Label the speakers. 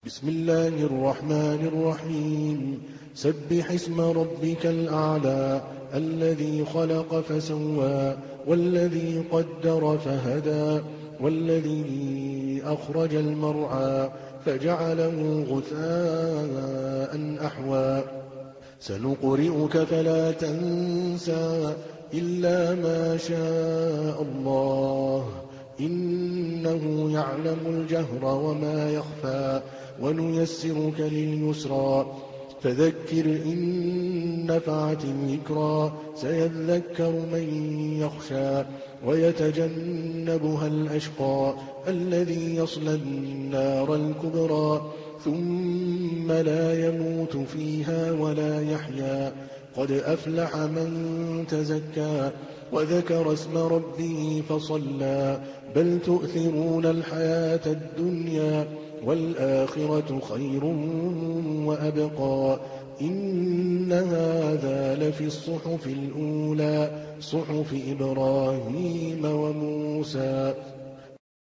Speaker 1: بسم الله الرحمن الرحيم. سبح اسم ربك الأعلى الذي خلق فسوى والذي قدر فهدى والذي أخرج المرعى فجعله غثاء أحوى سنقرئك فلا تنسى إلا ما شاء الله إنه يعلم الجهر وما يخفى ونيسرك لليسرى فذكر إن نفعت الذكرى سيذكر من يخشى ويتجنبها الأشقى الذي يصلى النار الكبرى ثم لا يموت فيها ولا يحيا قد أفلح من تزكى وذكر اسم ربه فصلى بل تؤثرون الحياة الدنيا والآخرة خير وأبقى إن هذا لفي الصحف الأولى صحف إبراهيم وموسى